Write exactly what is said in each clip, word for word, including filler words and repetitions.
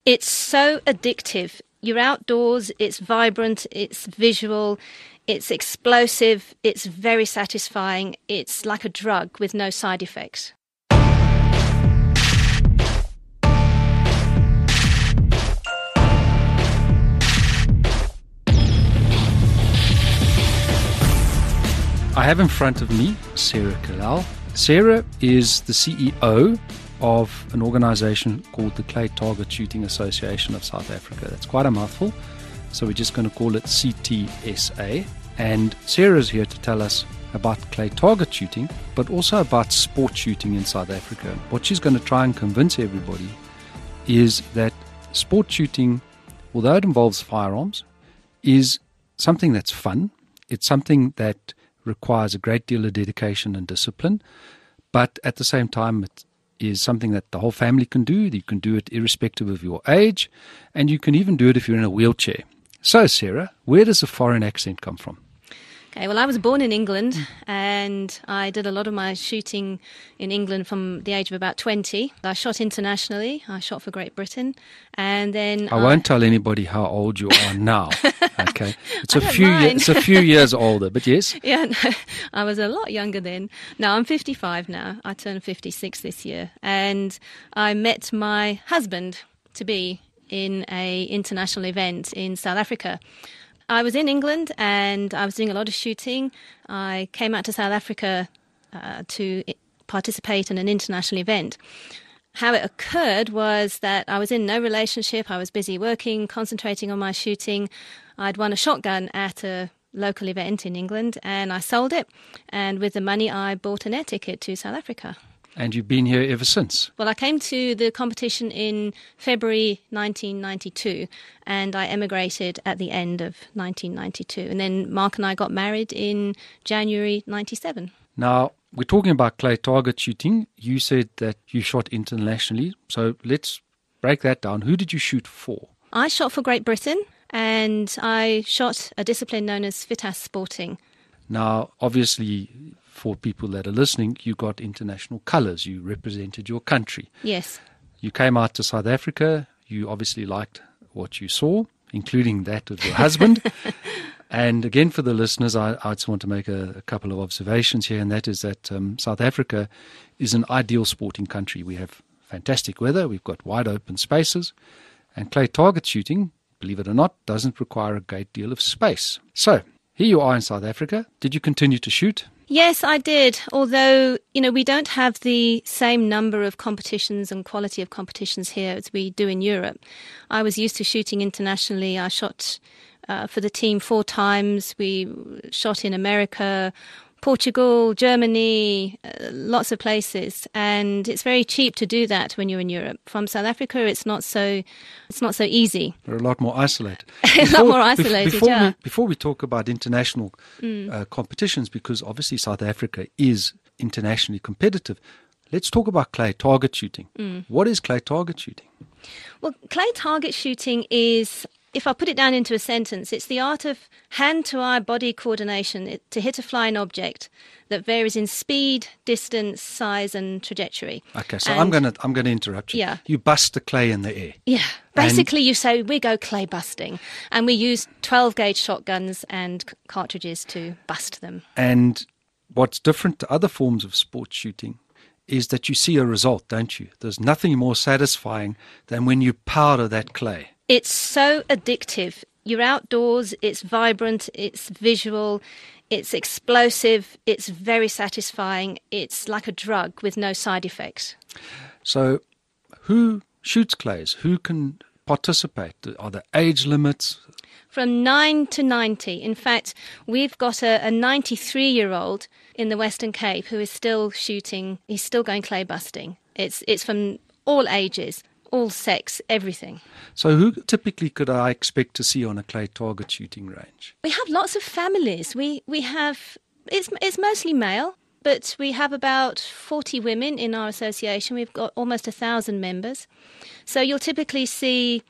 It's so addictive. You're outdoors, it's vibrant, it's visual, it's explosive, it's very satisfying. It's like a drug with no side effects. I have in front of me Sarah Kalal. Sarah is the C E O of an organisation called the Clay Target Shooting Association of South Africa. That's quite a mouthful, so we're just going to call it C T S A. And Sarah's here to tell us about clay target shooting, but also about sport shooting in South Africa. What she's going to try and convince everybody is that sport shooting, although it involves firearms, is something that's fun. It's something that requires a great deal of dedication and discipline, but at the same time it is something that the whole family can do. You can do it irrespective of your age, and you can even do it if you're in a wheelchair. So Sarah, where does the foreign accent come from? Okay, well, I was born in England, and I did a lot of my shooting in England from the age of about twenty. I shot internationally. I shot for Great Britain, and then I, I won't tell anybody how old you are now. Okay, it's I a don't few mind. years. It's a few years older, but yes. Yeah, no, I was a lot younger then. No, I'm fifty-five now. I turned fifty-six this year, and I met my husband to be in a international event in South Africa. I was in England and I was doing a lot of shooting. I came out to South Africa uh, to participate in an international event. How it occurred was that I was in no relationship. I was busy working, concentrating on my shooting. I'd won a shotgun at a local event in England and I sold it. And with the money, I bought an air ticket to South Africa. And you've been here ever since? Well, I came to the competition in February nineteen ninety-two and I emigrated at the end of nineteen ninety-two. And then Mark and I got married in January ninety-seven. Now, we're talking about clay target shooting. You said that you shot internationally. So let's break that down. Who did you shoot for? I shot for Great Britain and I shot a discipline known as FITAS Sporting. Now, obviously, for people that are listening, you got international colours. You represented your country. Yes. You came out to South Africa. You obviously liked what you saw, including that of your husband. And again, for the listeners, I, I just want to make a, a couple of observations here, and that is that um, South Africa is an ideal sporting country. We have fantastic weather. We've got wide open spaces. And clay target shooting, believe it or not, doesn't require a great deal of space. So, here you are in South Africa. Did you continue to shoot? Yes, I did. Although, you know, we don't have the same number of competitions and quality of competitions here as we do in Europe. I was used to shooting internationally. I shot uh, for the team four times. We shot in America, Portugal, Germany, uh, lots of places. And it's very cheap to do that when you're in Europe. From South Africa, it's not so it's not so easy. We're a lot more isolated. a lot more isolated, before yeah. We, before we talk about international Mm. uh, competitions, because obviously South Africa is internationally competitive, let's talk about clay target shooting. Mm. What is clay target shooting? Well, clay target shooting is, if I put it down into a sentence, it's the art of hand-to-eye body coordination it, to hit a flying object that varies in speed, distance, size and trajectory. Okay, so And- I'm going to I'm going to interrupt you. Yeah. You bust the clay in the air. Yeah, basically you say we go clay busting and we use twelve gauge shotguns and c- cartridges to bust them. And what's different to other forms of sports shooting is that you see a result, don't you? There's nothing more satisfying than when you powder that clay. It's so addictive. You're outdoors, it's vibrant, it's visual, it's explosive, it's very satisfying. It's like a drug with no side effects. So who shoots clays? Who can participate? Are there age limits? From nine to ninety. In fact, we've got a ninety-three-year-old in the Western Cape who is still shooting. He's still going clay busting. It's it's from all ages, all sex, everything. So who typically could I expect to see on a clay target shooting range? We have lots of families. We we have it's it's mostly male, but we have about forty women in our association. We've got almost a thousand members. So you'll typically see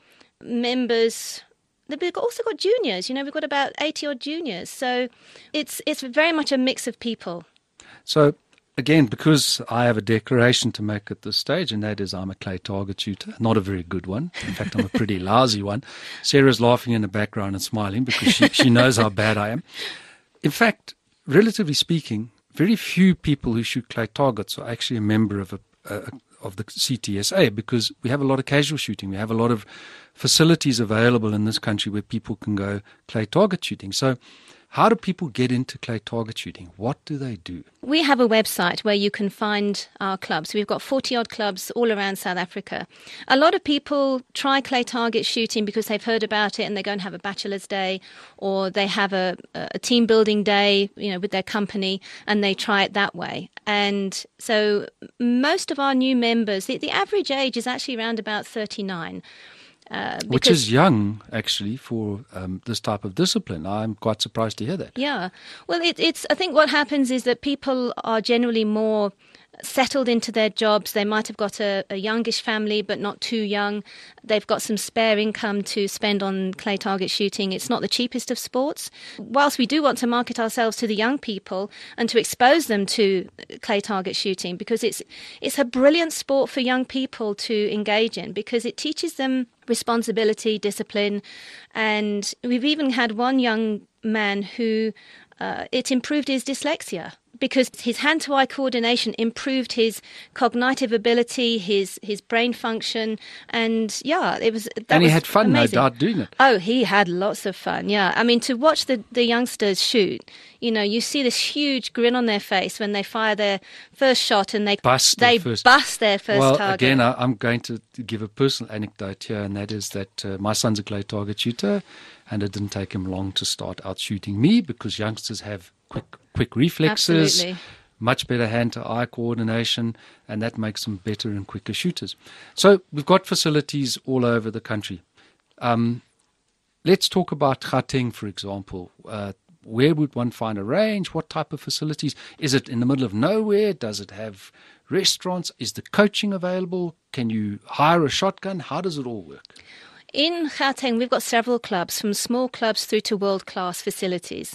members. We've also got juniors. You know, we've got about eighty odd juniors. So it's it's very much a mix of people. So again, because I have a declaration to make at this stage, and that is I'm a clay target shooter, not a very good one. In fact, I'm a pretty lousy one. Sarah's laughing in the background and smiling because she, she knows how bad I am. In fact, relatively speaking, very few people who shoot clay targets are actually a member of a, a of the C T S A, because we have a lot of casual shooting. We have a lot of facilities available in this country where people can go clay target shooting. So how do people get into clay target shooting? What do they do? We have a website where you can find our clubs. We've got forty-odd clubs all around South Africa. A lot of people try clay target shooting because they've heard about it and they go and have a bachelor's day, or they have a, a team building day, you know, with their company, and they try it that way. And so most of our new members, the, the average age is actually around about thirty-nine. Uh, Which is young, actually, for um, this type of discipline. I'm quite surprised to hear that. Yeah. Well, it, it's. I think what happens is that people are generally more settled into their jobs. They might have got a, a youngish family, but not too young. They've got some spare income to spend on clay target shooting. It's not the cheapest of sports. Whilst we do want to market ourselves to the young people and to expose them to clay target shooting, because it's it's a brilliant sport for young people to engage in, because it teaches them responsibility, discipline, and we've even had one young man who uh, it improved his dyslexia, because his hand-to-eye coordination improved his cognitive ability, his his brain function, and yeah, it was. That and he was had fun, amazing. No doubt, doing it. Oh, he had lots of fun. Yeah, I mean, to watch the the youngsters shoot, you know, you see this huge grin on their face when they fire their first shot and they bust they their first. bust their first well, target. Again, I, I'm going to give a personal anecdote here, and that is that uh, my son's a clay target shooter, and it didn't take him long to start out shooting me, because youngsters have quick quick reflexes, Absolutely. much better hand-to-eye coordination, and that makes them better and quicker shooters. So we've got facilities all over the country. Um, let's talk about Gauteng, for example. Uh, where would one find a range? What type of facilities? Is it in the middle of nowhere? Does it have restaurants? Is the coaching available? Can you hire a shotgun? How does it all work? In Gauteng, we've got several clubs, from small clubs through to world-class facilities.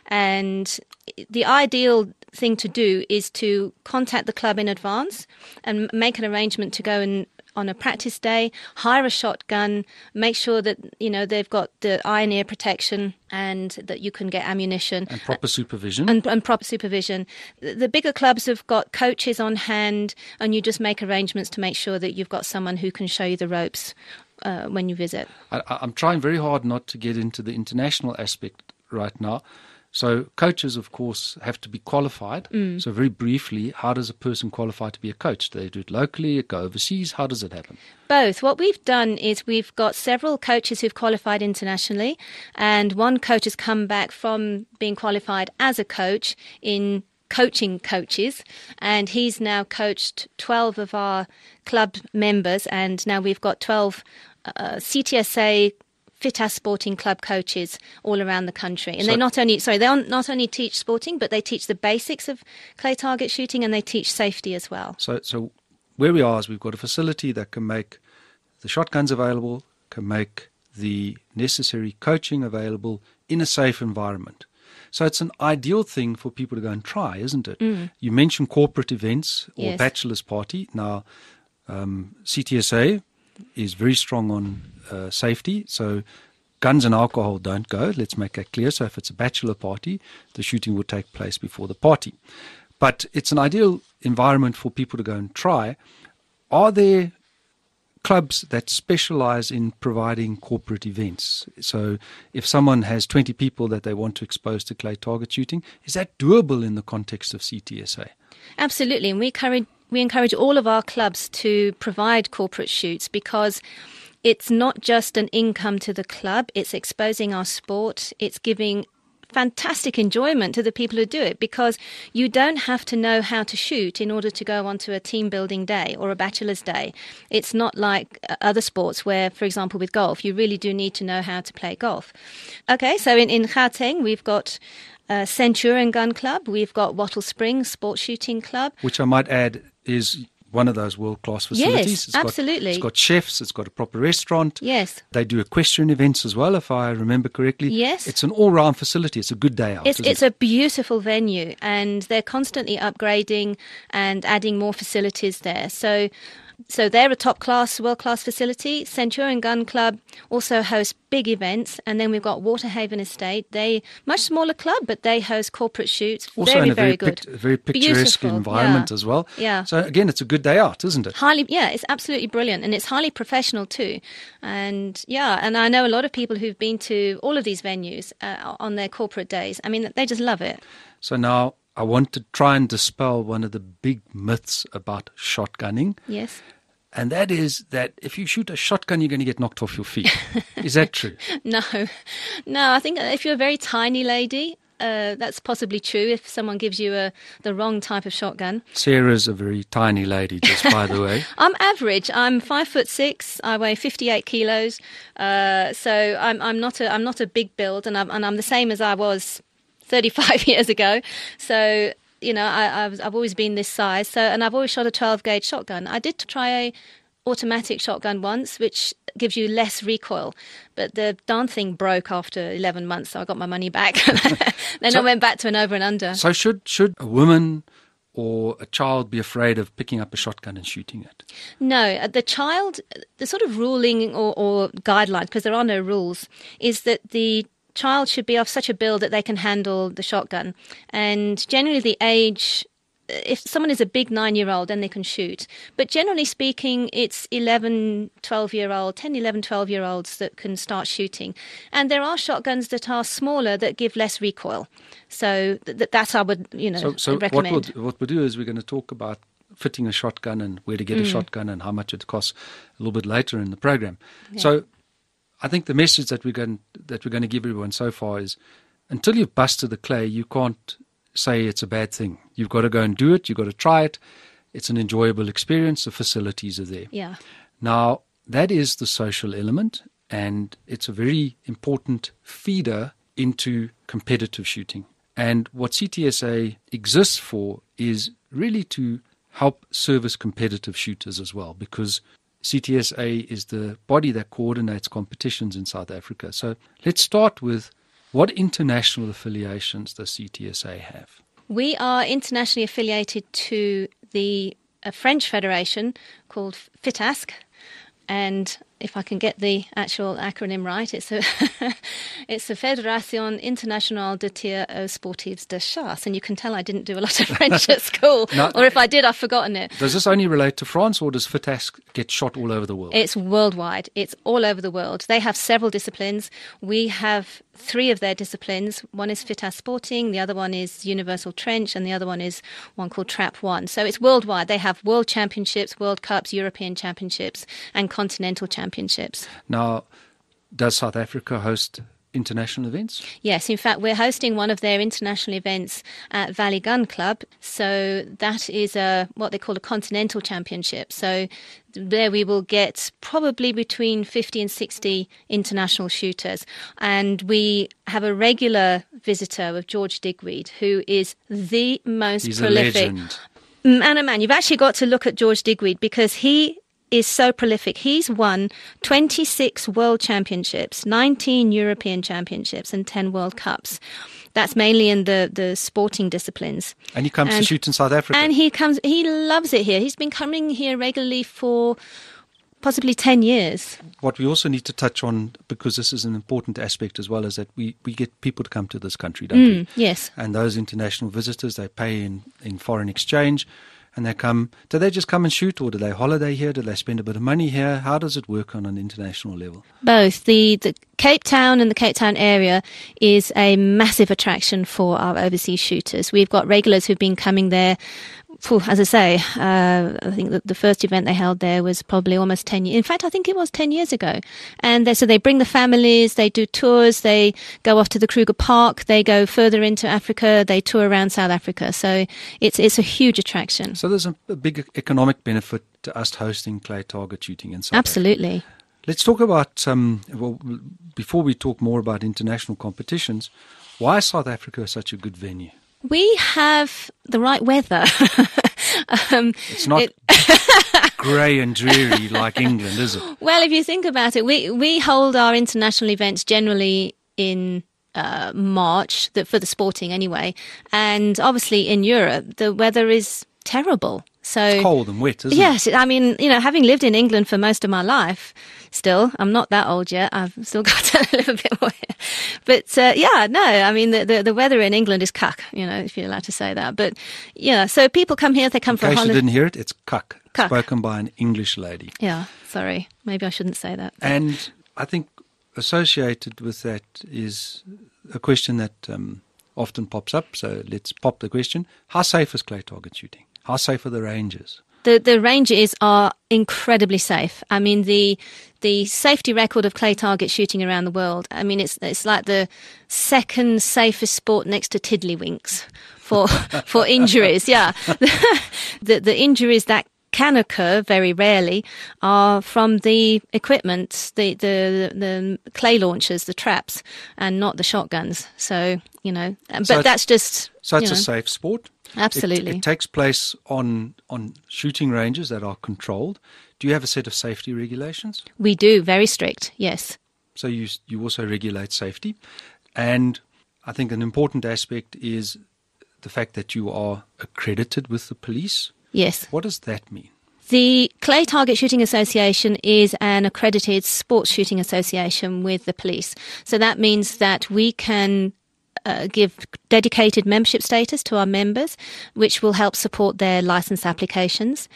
And the ideal thing to do is to contact the club in advance and make an arrangement to go and on a practice day, hire a shotgun, make sure that, you know, they've got the eye and ear protection and that you can get ammunition. And proper supervision. And, and proper supervision. The, the bigger clubs have got coaches on hand, and you just make arrangements to make sure that you've got someone who can show you the ropes uh, when you visit. I, I'm trying very hard not to get into the international aspect right now. So coaches, of course, have to be qualified. Mm. So very briefly, how does a person qualify to be a coach? Do they do it locally, go overseas? How does it happen? Both. What we've done is we've got several coaches who've qualified internationally, and one coach has come back from being qualified as a coach in coaching coaches, and he's now coached twelve of our club members, and now we've got twelve uh, C T S A FITAS Sporting Club coaches all around the country. And so, they not only sorry, they not only teach sporting, but they teach the basics of clay target shooting, and they teach safety as well. So so where we are is we've got a facility that can make the shotguns available, can make the necessary coaching available in a safe environment. So it's an ideal thing for people to go and try, isn't it? Mm. You mentioned corporate events or yes. bachelor's party. Now, um, C T S A is very strong on uh, safety, so guns and alcohol don't go. Let's make that clear. So if it's a bachelor party, the shooting will take place before the party. But it's an ideal environment for people to go and try. Are there clubs that specialize in providing corporate events? So if someone has twenty people that they want to expose to clay target shooting, is that doable in the context of C T S A? Absolutely, and we encourage, we encourage all of our clubs to provide corporate shoots, because it's not just an income to the club, it's exposing our sport, it's giving fantastic enjoyment to the people who do it, because you don't have to know how to shoot in order to go onto a team building day or a bachelor's day. It's not like other sports where, for example, with golf, you really do need to know how to play golf. Okay, so in, in Gauteng, we've got uh, Centurion Gun Club, we've got Wattle Springs Sports Shooting Club. Which I might add is one of those world-class facilities. Yes, it's absolutely. Got, it's got chefs, it's got a proper restaurant. Yes. They do equestrian events as well, if I remember correctly. Yes. It's an all-round facility. It's a good day out. It's, isn't it's it? a beautiful venue, and they're constantly upgrading and adding more facilities there. So So they're a top-class, world-class facility. Centurion Gun Club also hosts big events. And then we've got Waterhaven Estate. They much smaller club, but they host corporate shoots. Also very, in a very, very good. pic- very picturesque Beautiful, environment yeah. as well. Yeah. So again, it's a good day out, isn't it? Highly, yeah, it's absolutely brilliant. And it's highly professional too. And yeah, and I know a lot of people who've been to all of these venues uh, on their corporate days. I mean, they just love it. So now I want to try and dispel one of the big myths about shotgunning. Yes. And that is that if you shoot a shotgun, you're going to get knocked off your feet. Is that true? No. No, I think if you're a very tiny lady, uh, that's possibly true if someone gives you a the wrong type of shotgun. Sarah's a very tiny lady, just by the way. I'm average. I'm five foot six. I weigh fifty-eight kilos. Uh, so I'm I'm not a I'm not a big build, and I'm and I'm the same as I was thirty-five years ago. So. You know, I, I've, I've always been this size, so and I've always shot a twelve gauge shotgun. I did try a automatic shotgun once, which gives you less recoil, but the darn thing broke after eleven months, so I got my money back. Then so, I went back to an over and under. So should should a woman or a child be afraid of picking up a shotgun and shooting it? No, the child, the sort of ruling or, or guideline, because there are no rules, is that the child should be of such a build that they can handle the shotgun. And generally the age, if someone is a big nine-year-old, then they can shoot. But generally speaking, it's eleven, twelve-year-old, ten, eleven, twelve-year-olds that can start shooting. And there are shotguns that are smaller that give less recoil. So th- that's I would, you know, so, so recommend. What we'll, what we'll do is we're going to talk about fitting a shotgun and where to get mm. a shotgun and how much it costs a little bit later in the program. Yeah. So I think the message that we're going that we're going to give everyone so far is, until you've busted the clay, you can't say it's a bad thing. You've got to go and do it. You've got to try it. It's an enjoyable experience. The facilities are there. Yeah. Now, that is the social element, and it's a very important feeder into competitive shooting. And what C T S A exists for is really to help service competitive shooters as well, because C T S A is the body that coordinates competitions in South Africa. So let's start with, what international affiliations does C T S A have? We are internationally affiliated to the a French federation called FITASC, and if I can get the actual acronym right, it's a it's the Fédération Internationale de Tir aux Sportifs de Chasse, and you can tell I didn't do a lot of French at school, no, or if I did, I've forgotten it. Does this only relate to France, or does FITASC get shot all over the world? It's worldwide. It's all over the world. They have several disciplines. We have three of their disciplines. One is FITASC Sporting, the other one is Universal Trench, and the other one is one called Trap One. So it's worldwide. They have world championships, World Cups, European championships, and continental championships. Now, does South Africa host international events? Yes, in fact, we're hosting one of their international events at Valley Gun Club. So that is a what they call a continental championship. So there we will get probably between fifty and sixty international shooters. And we have a regular visitor with George Digweed, who is the most He's prolific. A legend. Man, oh man, you've actually got to look at George Digweed, because he is so prolific. He's won twenty-six world championships, nineteen European championships, and ten World Cups. That's mainly in the, the sporting disciplines. And he comes and, to shoot in South Africa. And he comes, he loves it here. He's been coming here regularly for possibly ten years. What we also need to touch on, because this is an important aspect as well, is that we, we get people to come to this country, don't mm, we? Yes. And those international visitors, they pay in, in foreign exchange. And they come, do they just come and shoot, or do they holiday here? Do they spend a bit of money here? How does it work on an international level? Both. The, the Cape Town and the Cape Town area is a massive attraction for our overseas shooters. We've got regulars who've been coming there. As I say, uh, I think that the first event they held there was probably almost ten years. In fact, I think it was ten years ago. And they, so they bring the families, they do tours, they go off to the Kruger Park, they go further into Africa, they tour around South Africa. So it's it's a huge attraction. So there's a, a big economic benefit to us hosting clay target shooting in South Absolutely. Africa. Let's talk about, um, well, before we talk more about international competitions, why is South Africa such a good venue? We have the right weather. um, it's not it grey and dreary like England, is it? Well, if you think about it, we, we hold our international events generally in uh, March, the, for the sporting anyway. And obviously in Europe, the weather is terrible. So it's cold and wet, isn't yes, it? Yes, I mean, you know, having lived in England for most of my life, still, I'm not that old yet. I've still got a little bit more. But uh, yeah, no, I mean, the, the, the weather in England is cuck, you know, if you're allowed to say that. But yeah, so people come here, they come in for case a holiday. you didn't hear it, it's cuck, Cuck. Spoken by an English lady. Yeah, sorry, maybe I shouldn't say that. And I think associated with that is a question that um, often pops up. So let's pop the question: how safe is clay target shooting? How safe are the ranges? The the ranges are incredibly safe. I mean, the the safety record of clay target shooting around the world, I mean, it's it's like the second safest sport next to tiddlywinks for for injuries. Yeah, the the injuries that can occur very rarely are from the equipment, the the the clay launchers, the traps, and not the shotguns. So you know, but so that's just so it's you know, a safe sport. Absolutely. It, it takes place on on shooting ranges that are controlled. Do you have a set of safety regulations? We do, very strict, yes. So you you also regulate safety. And I think an important aspect is the fact that you are accredited with the police. Yes. What does that mean? The Clay Target Shooting Association is an accredited sports shooting association with the police. So that means that we can Uh, give dedicated membership status to our members, which will help support their license applications.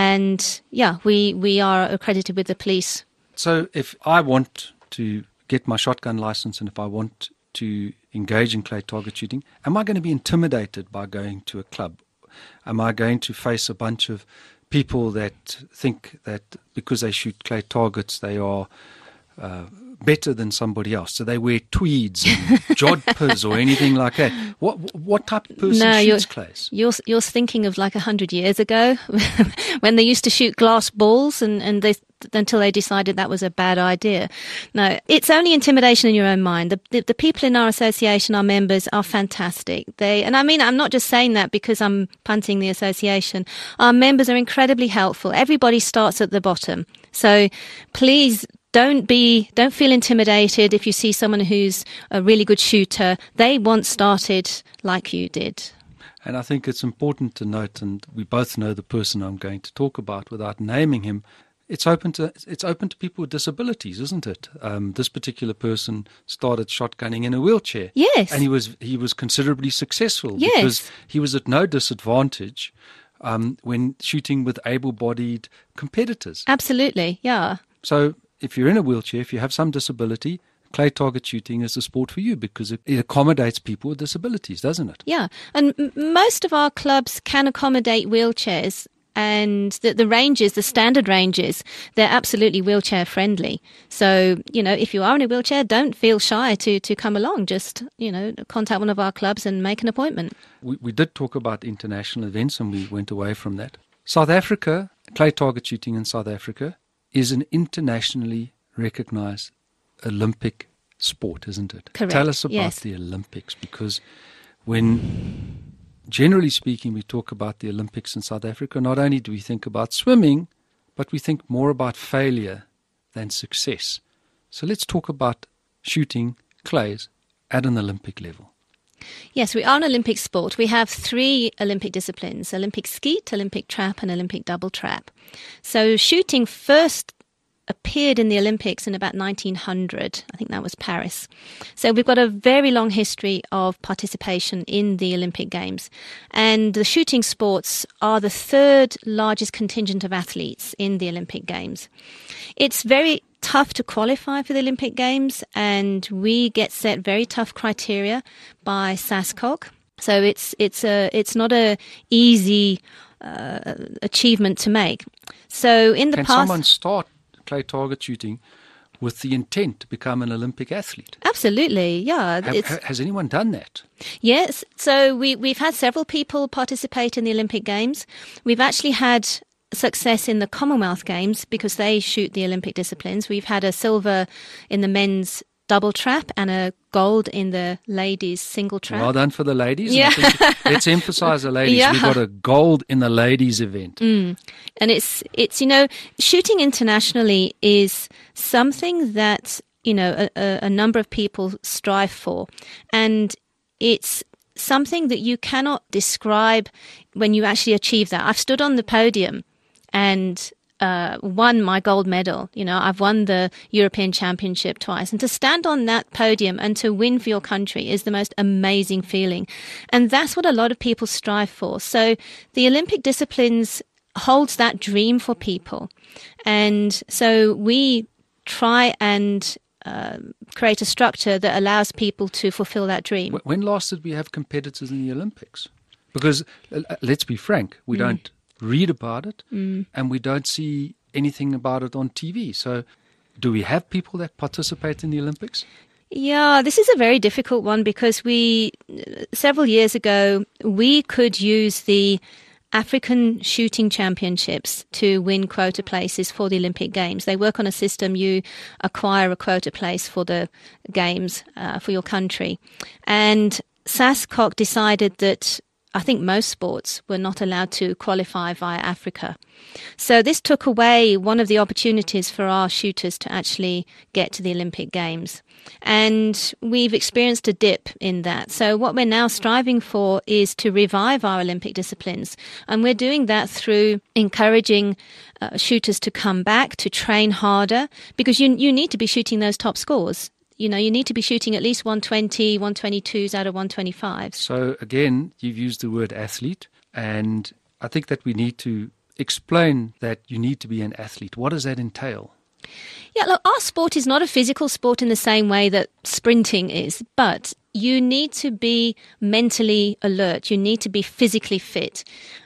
And yeah, we, we are accredited with the police. So if I want to get my shotgun license and if I want to engage in clay target shooting, am I going to be intimidated by going to a club? Am I going to face a bunch of people that think that because they shoot clay targets, they are uh, better than somebody else? So they wear tweeds and jodhpurs or anything like that. What what type of person no, shoots you're, clays? You're, you're thinking of like a hundred years ago when they used to shoot glass balls and, and they until they decided that was a bad idea. No, it's only intimidation in your own mind. The, the, the people in our association, our members, are fantastic. They, and I mean, I'm not just saying that because I'm punting the association. Our members are incredibly helpful. Everybody starts at the bottom. So please Don't be, don't feel intimidated if you see someone who's a really good shooter. They once started like you did. And I think it's important to note, and we both know the person I'm going to talk about without naming him. It's open to it's open to people with disabilities, isn't it? Um, this particular person started shotgunning in a wheelchair. Yes, and he was he was considerably successful yes. because he was at no disadvantage um, when shooting with able-bodied competitors. Absolutely, yeah. So if you're in a wheelchair, if you have some disability, clay target shooting is a sport for you because it, it accommodates people with disabilities, doesn't it? Yeah, and m- most of our clubs can accommodate wheelchairs, and the, the ranges, the standard ranges, they're absolutely wheelchair friendly. So, you know, if you are in a wheelchair, don't feel shy to, to come along. Just, you know, contact one of our clubs and make an appointment. We, we did talk about international events and we went away from that. South Africa, clay target shooting in South Africa is an internationally recognized Olympic sport, isn't it? Correct. Tell us about yes. the Olympics, because when, generally speaking, we talk about the Olympics in South Africa, not only do we think about swimming, but we think more about failure than success. So let's talk about shooting clays at an Olympic level. Yes, we are an Olympic sport. We have three Olympic disciplines: Olympic skeet, Olympic trap, and Olympic double trap. So shooting first appeared in the Olympics in about nineteen hundred. I think that was Paris. So we've got a very long history of participation in the Olympic Games. And the shooting sports are the third largest contingent of athletes in the Olympic Games. It's very tough to qualify for the Olympic Games, and we get set very tough criteria by SASCOG. So it's it's a it's not a easy uh, achievement to make. So in the Can past, someone start clay target shooting with the intent to become an Olympic athlete? Absolutely, yeah. Have, it's, has anyone done that? Yes. So we we've had several people participate in the Olympic Games. We've actually had success in the Commonwealth Games because they shoot the Olympic disciplines. We've had a silver in the men's double trap and a gold in the ladies single trap. Well done for the ladies. Yeah. I think let's emphasize the ladies. Yeah. We got a gold in the ladies event. Mm. And it's, it's, you know, shooting internationally is something that, you know, a, a, a number of people strive for. And it's something that you cannot describe when you actually achieve that. I've stood on the podium and uh, won my gold medal. You know, I've won the European Championship twice. And to stand on that podium and to win for your country is the most amazing feeling. And that's what a lot of people strive for. So the Olympic disciplines holds that dream for people. And so we try and uh, create a structure that allows people to fulfill that dream. When last did we have competitors in the Olympics? Because uh, let's be frank, we mm. don't read about it mm. and we don't see anything about it on T V. So do we have people that participate in the Olympics? Yeah, this is a very difficult one because we, several years ago, we could use the African Shooting Championships to win quota places for the Olympic Games. They work on a system. You acquire a quota place for the Games uh, for your country. And SASCOC decided that I think most sports were not allowed to qualify via Africa. So this took away one of the opportunities for our shooters to actually get to the Olympic Games. And we've experienced a dip in that. So what we're now striving for is to revive our Olympic disciplines. And we're doing that through encouraging uh, shooters to come back, to train harder, because you you need to be shooting those top scores. You know, you need to be shooting at least one twenty, one twenty-twos out of one twenty-fives. So again, you've used the word athlete, and I think that we need to explain that you need to be an athlete. What does that entail? Yeah, look, our sport is not a physical sport in the same way that sprinting is, but you need to be mentally alert. You need to be physically fit.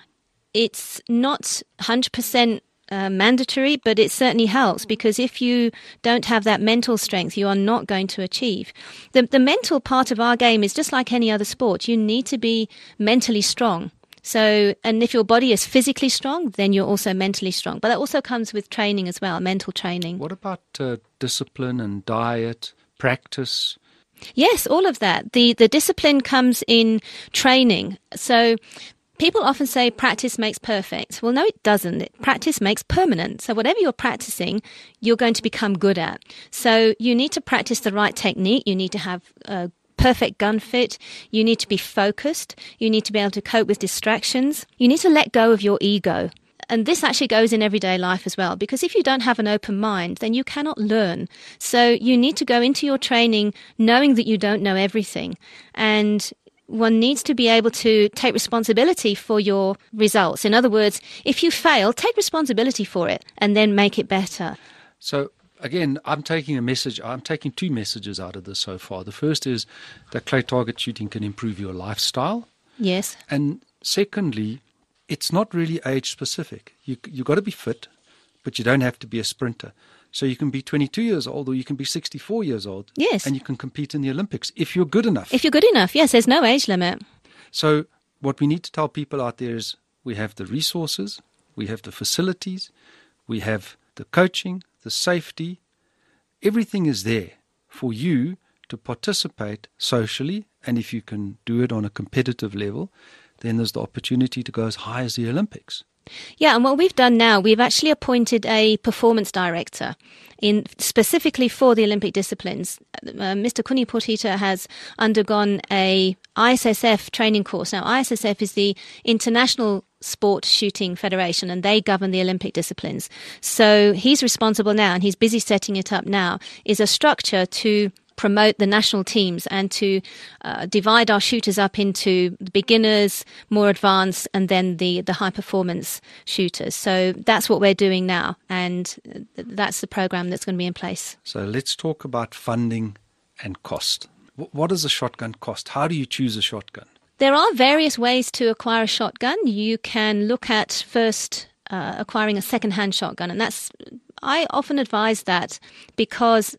It's not one hundred percent Uh, mandatory, but it certainly helps, because if you don't have that mental strength, you are not going to achieve. The, the mental part of our game is just like any other sport. You need to be mentally strong. So, and if your body is physically strong, then you're also mentally strong. But that also comes with training as well, mental training. What about uh, discipline and diet, practice? Yes, all of that. The, the discipline comes in training. So people often say practice makes perfect. Well, no, it doesn't. Practice makes permanent. So whatever you're practicing, you're going to become good at. So you need to practice the right technique. You need to have a perfect gun fit. You need to be focused. You need to be able to cope with distractions. You need to let go of your ego. And this actually goes in everyday life as well, because if you don't have an open mind, then you cannot learn. So you need to go into your training knowing that you don't know everything. And one needs to be able to take responsibility for your results. In other words, if you fail, take responsibility for it and then make it better. So again, I'm taking a message, I'm taking two messages out of this so far. The first is that clay target shooting can improve your lifestyle. Yes. And secondly, it's not really age specific. You, you've got to be fit, but you don't have to be a sprinter. So you can be twenty-two years old or you can be sixty-four years old. Yes. And you can compete in the Olympics if you're good enough. If you're good enough, yes, there's no age limit. So what we need to tell people out there is we have the resources, we have the facilities, we have the coaching, the safety. Everything is there for you to participate socially. And if you can do it on a competitive level, then there's the opportunity to go as high as the Olympics. Yeah, and what we've done now, we've actually appointed a performance director in specifically for the Olympic disciplines. Uh, Mister Kuni Potita has undergone a I S S F training course. Now, I S S F is the International Sport Shooting Federation, and they govern the Olympic disciplines. So he's responsible now, and he's busy setting it up now, is a structure to promote the national teams and to uh, divide our shooters up into beginners, more advanced, and then the, the high-performance shooters. So that's what we're doing now, and that's the program that's going to be in place. So let's talk about funding and cost. What does a shotgun cost? How do you choose a shotgun? There are various ways to acquire a shotgun. You can look at first uh, acquiring a second-hand shotgun, and that's I often advise that because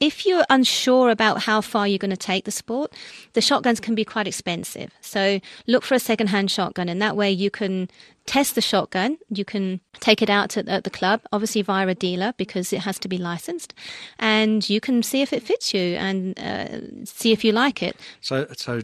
if you're unsure about how far you're going to take the sport, the shotguns can be quite expensive. So look for a second-hand shotgun, and that way you can test the shotgun. You can take it out at, at the club, obviously via a dealer because it has to be licensed, and you can see if it fits you and uh, see if you like it. So, so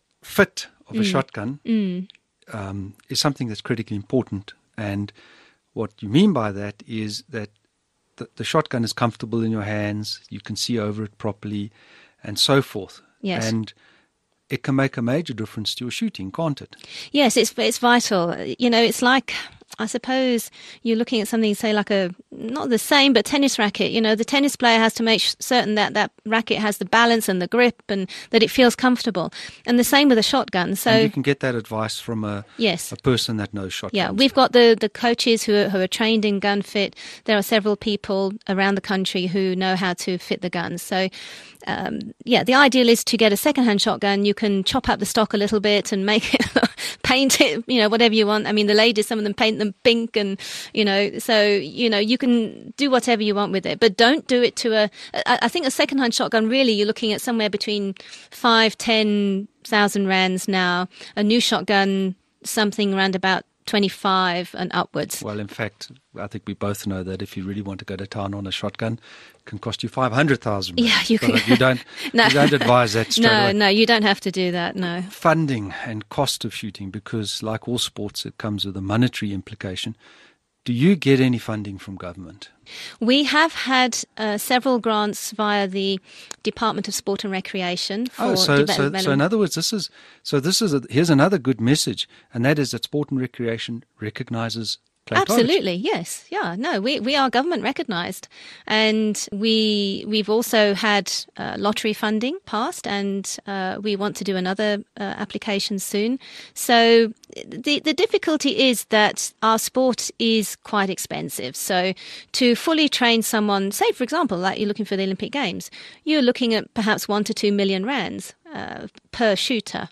fit of a Mm. shotgun Mm. um, is something that's critically important. And what you mean by that is that the, the shotgun is comfortable in your hands, you can see over it properly, and so forth. Yes. And it can make a major difference to your shooting, can't it? Yes, it's it's vital. You know, it's like, I suppose you're looking at something, say, like a, not the same, but tennis racket. You know, the tennis player has to make certain that that racket has the balance and the grip and that it feels comfortable. And the same with a shotgun. So and you can get that advice from a, yes. a person that knows shotguns. Yeah, we've got the, the coaches who are, who are trained in gun fit. There are several people around the country who know how to fit the guns. So, um, yeah, the ideal is to get a second-hand shotgun. You can chop up the stock a little bit and make it, paint it, you know, whatever you want. I mean, the ladies, some of them paint them pink and, you know, so, you know, you can do whatever you want with it. But don't do it to a, I, I think a second-hand shotgun, really, you're looking at somewhere between five, ten thousand rands now. A new shotgun, something around about twenty-five and upwards. Well, in fact, I think we both know that if you really want to go to town on a shotgun, it can cost you five hundred thousand. Yeah, you can. You don't, no. you don't advise that straight No, away. no, you don't have to do that, no. Funding and cost of shooting, because like all sports, it comes with a monetary implication. Do you get any funding from government? We have had uh, several grants via the Department of Sport and Recreation for Oh, so, so, development. so in other words, this is so. This is a, here's another good message, and that is that Sport and Recreation recognises clay target. Absolutely, yes, yeah. No, we we are government recognised, and we we've also had uh, lottery funding passed, and uh, we want to do another uh, application soon. So the the difficulty is that our sport is quite expensive. So to fully train someone, say for example, like you're looking for the Olympic Games, you're looking at perhaps one to two million rands uh, per shooter.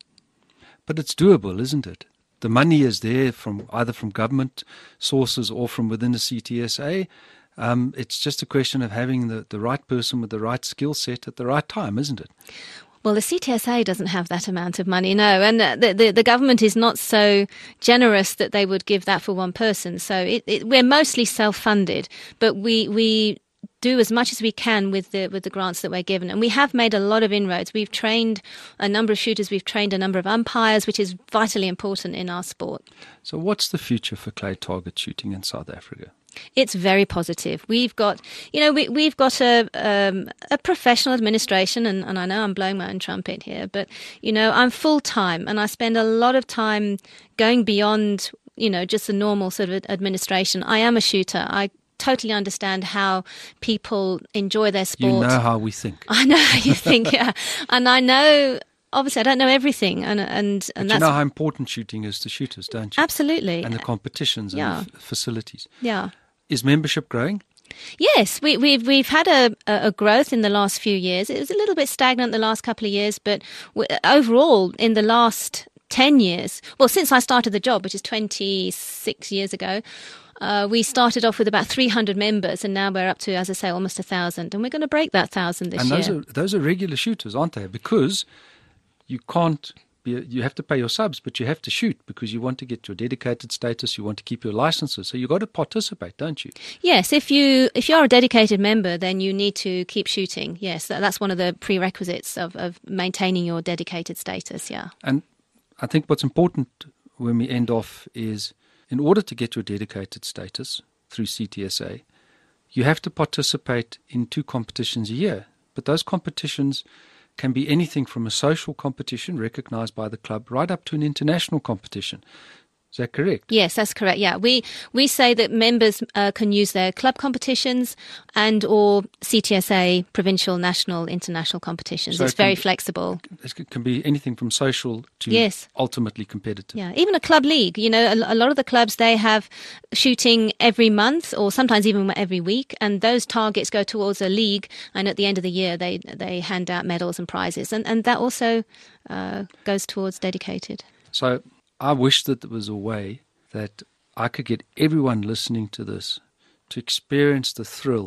But it's doable, isn't it? The money is there from either from government sources or from within the C T S A. Um, it's just a question of having the, the right person with the right skill set at the right time, isn't it? Well, the C T S A doesn't have that amount of money, no. And the, the, the government is not so generous that they would give that for one person. So it, it, we're mostly self-funded, but we... we do as much as we can with the with the grants that we're given, and we have made a lot of inroads. We've trained a number of shooters, we've trained a number of umpires, which is vitally important in our sport. So what's the future for clay target shooting in South Africa? It's very positive. We've got, you know, we, we've got a um, a professional administration, and, and I know I'm blowing my own trumpet here, but, you know, I'm full-time, and I spend a lot of time going beyond, you know, just the normal sort of administration. I am a shooter. I totally understand how people enjoy their sport. You know how we think. I know how you think, yeah. And I know, obviously, I don't know everything. And and, but and you that's know how important shooting is to shooters, don't you? absolutely. And the competitions Yeah. and the f- facilities. Yeah. Is membership growing? Yes, we, we've we've had a, a growth in the last few years. It was a little bit stagnant the last couple of years, but w- overall, in the last ten years, well, since I started the job, which is twenty-six years ago, Uh, we started off with about three hundred members, and now we're up to, as I say, almost one thousand. And we're going to break that one thousand this and those year. are those are regular shooters, aren't they? Because you can't be, you have to pay your subs, but you have to shoot because you want to get your dedicated status, you want to keep your licenses. So you've got to participate, don't you? Yes, if you if you're a dedicated member, then you need to keep shooting. Yes, that, that's one of the prerequisites of, of maintaining your dedicated status. Yeah. And I think what's important when we end off is, in order to get your dedicated status through C T S A, you have to participate in two competitions a year. But those competitions can be anything from a social competition recognized by the club right up to an international competition. Is that correct? Yes, that's correct. Yeah, we we say that members uh, can use their club competitions and or C T S A provincial, national, international competitions. So it's it can very be- flexible. It can be anything from social to Yes. ultimately competitive. Yeah, even a club league. You know, a, a lot of the clubs, they have shooting every month or sometimes even every week, and those targets go towards a league, and at the end of the year they they hand out medals and prizes, and, and that also uh, goes towards dedicated. So I wish that there was a way that I could get everyone listening to this to experience the thrill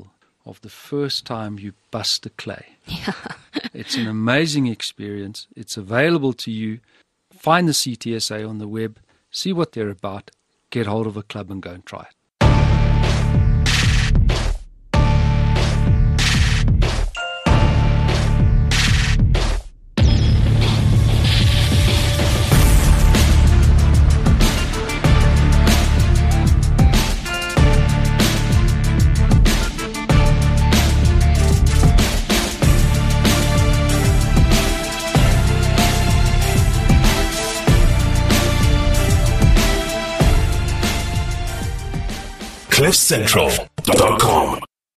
of the first time you bust a clay. Yeah. It's an amazing experience. It's available to you. Find the C T S A on the web, see what they're about, get hold of a club and go and try it. cliff central dot com